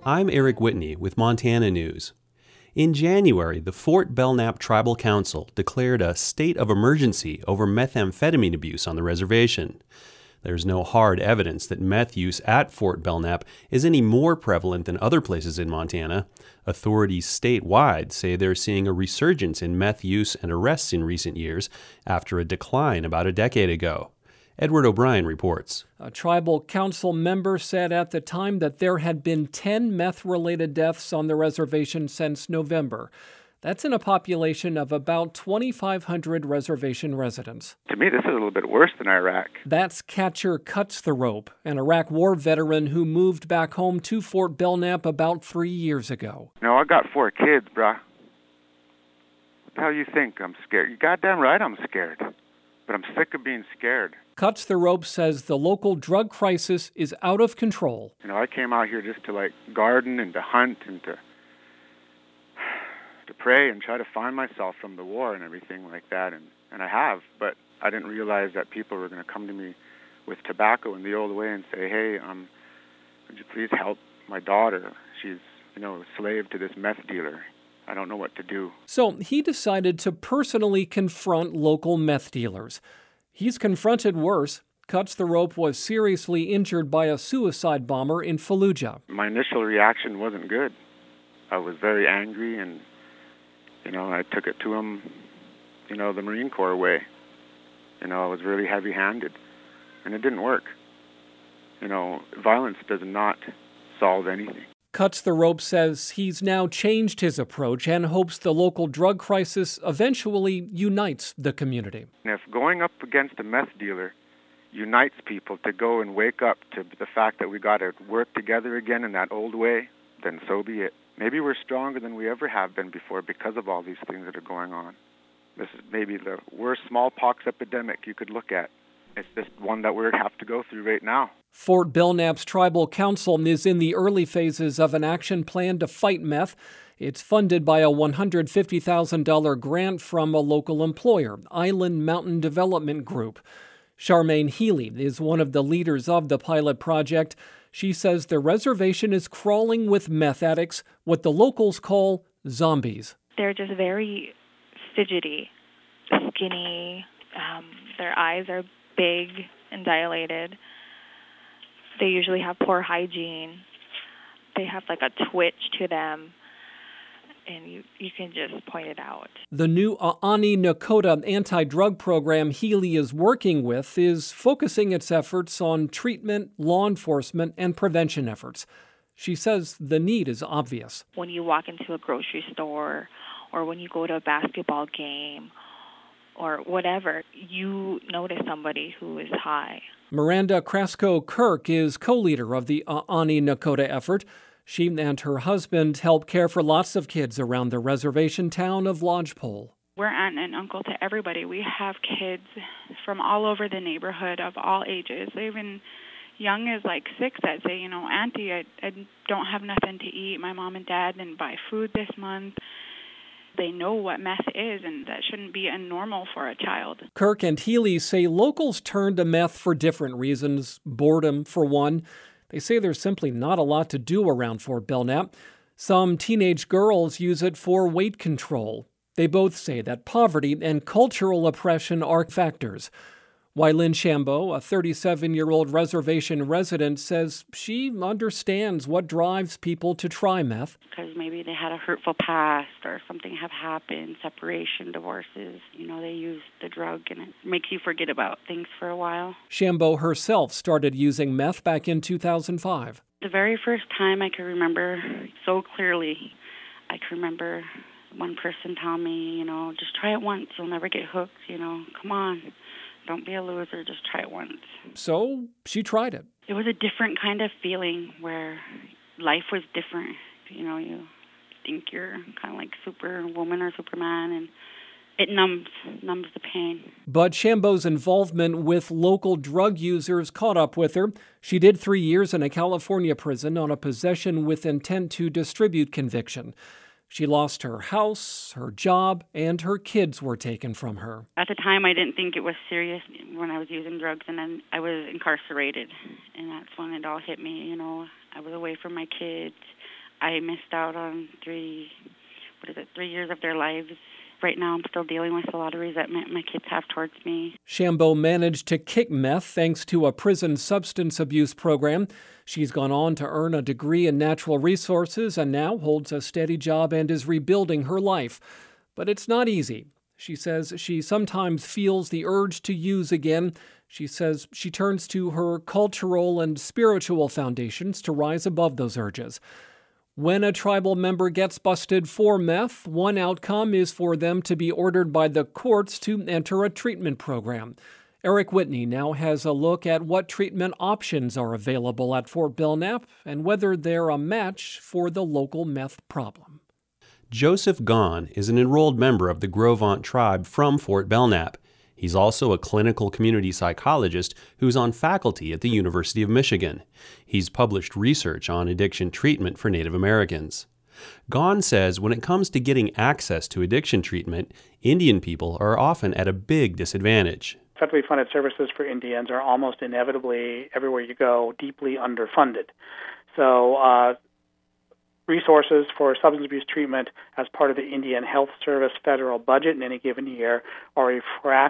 I'm Eric Whitney with Montana News. In January, the Fort Belknap Tribal Council declared a state of emergency over methamphetamine abuse on the reservation. There's no hard evidence that meth use at Fort Belknap is any more prevalent than other places in Montana. Authorities statewide say they're seeing a resurgence in meth use and arrests in recent years after a decline about a decade ago. Edward O'Brien reports. A tribal council member said at the time that there had been 10 meth-related deaths on the reservation since November. That's in a population of about 2,500 reservation residents. To me, this is a little bit worse than Iraq. That's Catcher Cuts the Rope, an Iraq war veteran who moved back home to Fort Belknap about 3 years ago. I got 4 kids, brah. What the hell you think? I'm scared. You're goddamn right I'm scared. But I'm sick of being scared. Cuts the Rope says the local drug crisis is out of control. I came out here just to garden and to hunt and to pray and try to find myself from the war and everything like that. And I have, but I didn't realize that people were going to come to me with tobacco in the old way and say, hey, would you please help my daughter? She's, a slave to this meth dealer. I don't know what to do. So he decided to personally confront local meth dealers. He's confronted worse. Cuts the Rope was seriously injured by a suicide bomber in Fallujah. My initial reaction wasn't good. I was very angry and, I took it to him, the Marine Corps way. I was really heavy-handed, and it didn't work. Violence does not solve anything. Cuts the Rope says he's now changed his approach and hopes the local drug crisis eventually unites the community. And if going up against a meth dealer unites people to go and wake up to the fact that we got to work together again in that old way, then so be it. Maybe we're stronger than we ever have been before because of all these things that are going on. This is maybe the worst smallpox epidemic you could look at. It's just one that we have to go through right now. Fort Belknap's tribal council is in the early phases of an action plan to fight meth. It's funded by a $150,000 grant from a local employer, Island Mountain Development Group. Charmaine Healy is one of the leaders of the pilot project. She says the reservation is crawling with meth addicts, what the locals call zombies. They're just very fidgety, skinny. Their eyes are big and dilated. They usually have poor hygiene. They have a twitch to them, and you can just point it out. The new Aani Nakota anti-drug program Healy is working with is focusing its efforts on treatment, law enforcement, and prevention efforts. She says the need is obvious. When you walk into a grocery store or when you go to a basketball game or whatever, you notice somebody who is high. Miranda Krasko-Kirk is co-leader of the Aani Nakota effort. She and her husband help care for lots of kids around the reservation town of Lodgepole. We're aunt and uncle to everybody. We have kids from all over the neighborhood of all ages, even young as 6 that say, Auntie, I don't have nothing to eat. My mom and dad didn't buy food this month. They know what meth is, and that shouldn't be normal for a child. Kirk and Healy say locals turn to meth for different reasons. Boredom, for one. They say there's simply not a lot to do around Fort Belknap. Some teenage girls use it for weight control. They both say that poverty and cultural oppression are factors. Wylin Shambo, a 37-year-old reservation resident, says she understands what drives people to try meth. Because maybe they had a hurtful past or something have happened, separation, divorces. They use the drug and it makes you forget about things for a while. Shambo herself started using meth back in 2005. The very first time I can remember so clearly, I can remember one person telling me, just try it once, you'll never get hooked, come on. Don't be a loser, just try it once. So she tried it. It was a different kind of feeling where life was different. You think you're kind of like Superwoman or Superman, and it numbs the pain. But Shambo's involvement with local drug users caught up with her. She did 3 years in a California prison on a possession with intent to distribute conviction. She lost her house, her job, and her kids were taken from her. At the time, I didn't think it was serious when I was using drugs, and then I was incarcerated. And that's when it all hit me, I was away from my kids. I missed out on 3 years of their lives. Right now I'm still dealing with a lot of resentment my kids have towards me. Shambo managed to kick meth thanks to a prison substance abuse program. She's gone on to earn a degree in natural resources and now holds a steady job and is rebuilding her life. But it's not easy. She says she sometimes feels the urge to use again. She says she turns to her cultural and spiritual foundations to rise above those urges. When a tribal member gets busted for meth, one outcome is for them to be ordered by the courts to enter a treatment program. Eric Whitney now has a look at what treatment options are available at Fort Belknap and whether they're a match for the local meth problem. Joseph Gahn is an enrolled member of the Gros Ventre tribe from Fort Belknap. He's also a clinical community psychologist who's on faculty at the University of Michigan. He's published research on addiction treatment for Native Americans. Gahn says when it comes to getting access to addiction treatment, Indian people are often at a big disadvantage. Federally funded services for Indians are almost inevitably, everywhere you go, deeply underfunded. So resources for substance abuse treatment as part of the Indian Health Service federal budget in any given year are a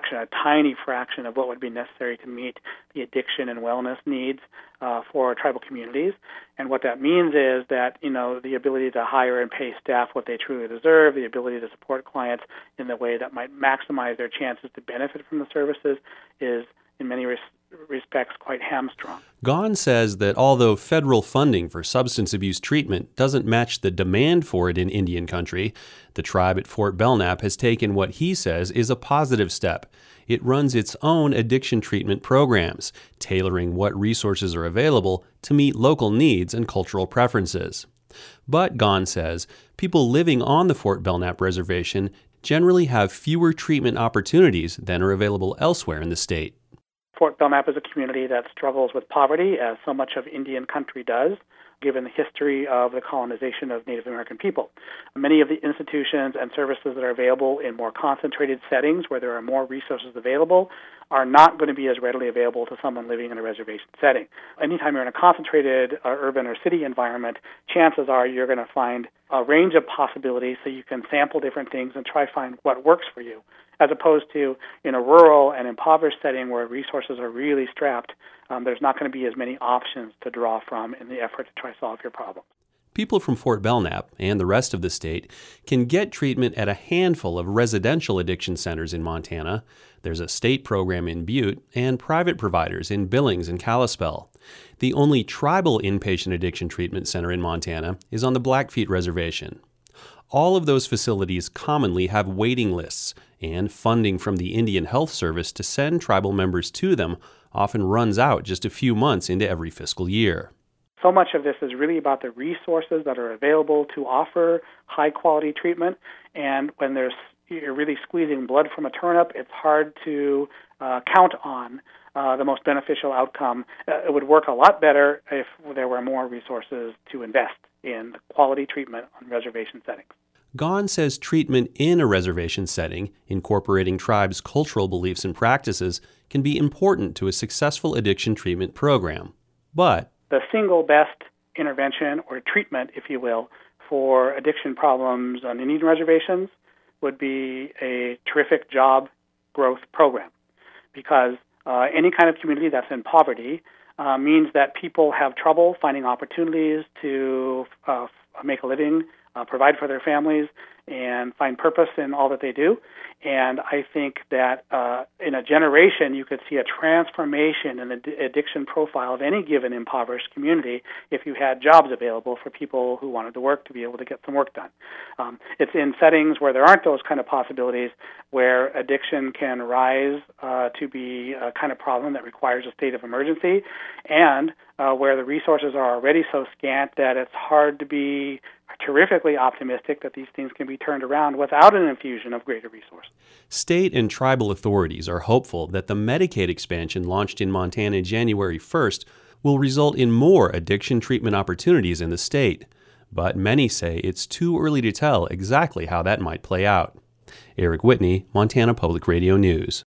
tiny fraction of what would be necessary to meet the addiction and wellness needs for tribal communities. And what that means is that, the ability to hire and pay staff what they truly deserve, the ability to support clients in the way that might maximize their chances to benefit from the services is, in many respects, quite hamstrung. Gahn says that although federal funding for substance abuse treatment doesn't match the demand for it in Indian country, the tribe at Fort Belknap has taken what he says is a positive step. It runs its own addiction treatment programs, tailoring what resources are available to meet local needs and cultural preferences. But, Gahn says, people living on the Fort Belknap reservation generally have fewer treatment opportunities than are available elsewhere in the state. Fort Belknap is a community that struggles with poverty, as so much of Indian country does, given the history of the colonization of Native American people. Many of the institutions and services that are available in more concentrated settings where there are more resources available are not going to be as readily available to someone living in a reservation setting. Anytime you're in a concentrated urban or city environment, chances are you're going to find a range of possibilities so you can sample different things and try to find what works for you, as opposed to in a rural and impoverished setting where resources are really strapped. There's not going to be as many options to draw from in the effort to try to solve your problem. People from Fort Belknap and the rest of the state can get treatment at a handful of residential addiction centers in Montana. There's a state program in Butte and private providers in Billings and Kalispell. The only tribal inpatient addiction treatment center in Montana is on the Blackfeet Reservation. All of those facilities commonly have waiting lists, and funding from the Indian Health Service to send tribal members to them often runs out just a few months into every fiscal year. So much of this is really about the resources that are available to offer high-quality treatment, and when you're really squeezing blood from a turnip, it's hard to count on the most beneficial outcome. It would work a lot better if there were more resources to invest in quality treatment on reservation settings. Gahn says treatment in a reservation setting, incorporating tribes' cultural beliefs and practices, can be important to a successful addiction treatment program. But the single best intervention or treatment, if you will, for addiction problems on Indian reservations would be a terrific job growth program, because any kind of community that's in poverty means that people have trouble finding opportunities to make a living, provide for their families, and find purpose in all that they do. And I think that in a generation, you could see a transformation in the addiction profile of any given impoverished community if you had jobs available for people who wanted to work to be able to get some work done. It's in settings where there aren't those kind of possibilities where addiction can rise to be a kind of problem that requires a state of emergency, and where the resources are already so scant that it's hard to be terrifically optimistic that these things can be turned around without an infusion of greater resources. State and tribal authorities are hopeful that the Medicaid expansion launched in Montana January 1st will result in more addiction treatment opportunities in the state. But many say it's too early to tell exactly how that might play out. Eric Whitney, Montana Public Radio News.